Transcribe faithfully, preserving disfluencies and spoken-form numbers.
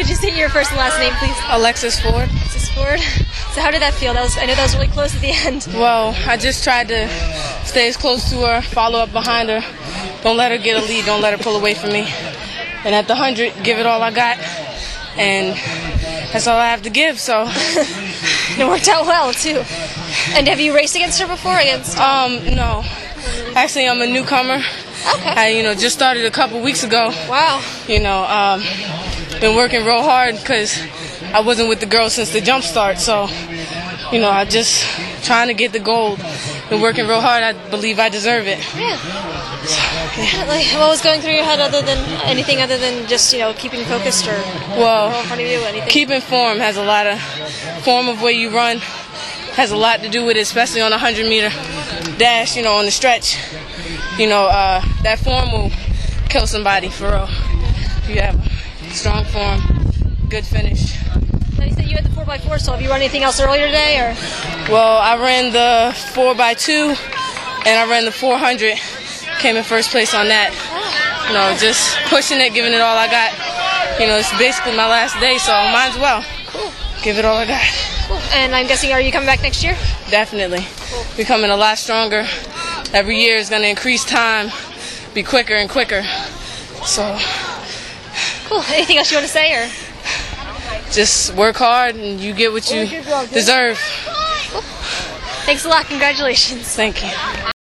Could you state your first and last name, please? Alexis Ford. Alexis Ford. So how did that feel? That was, I know that was really close at the end. Well, I just tried to stay as close to her, follow up behind her. Don't let her get a lead. Don't let her pull away from me. And at the one hundred, give it all I got. And that's all I have to give, so. It worked out well, too. And have you raced against her before? Against? Um, no. Actually, I'm a newcomer. Okay. I, you know, just started a couple weeks ago. Wow. You know, um, been working real hard because I wasn't with the girls since the jump start. So, you know, I just trying to get the gold. Been working real hard. I believe I deserve it. Yeah. yeah. Like, what was going through your head other than anything other than just, you know, keeping focused or well, in front of you, anything? Keeping form has a lot of form of way you run. Has a lot to do with it, especially on a one hundred meter dash, you know, on the stretch. You know, uh, that form will kill somebody, for real. You have a strong form, good finish. Now you said you had the four by four, so have you run anything else earlier today? Or? Well, I ran the four by two, and I ran the four hundred. Came in first place on that. Oh. You know, just pushing it, giving it all I got. You know, it's basically my last day, so might as well. Cool. Give it all I got. Cool. And I'm guessing, are you coming back next year? Definitely. Cool. Becoming a lot stronger. Every year is going to increase time, be quicker and quicker. So. Cool. Anything else you want to say, or? Just work hard and you get what you deserve. Cool. Thanks a lot. Congratulations. Thank you.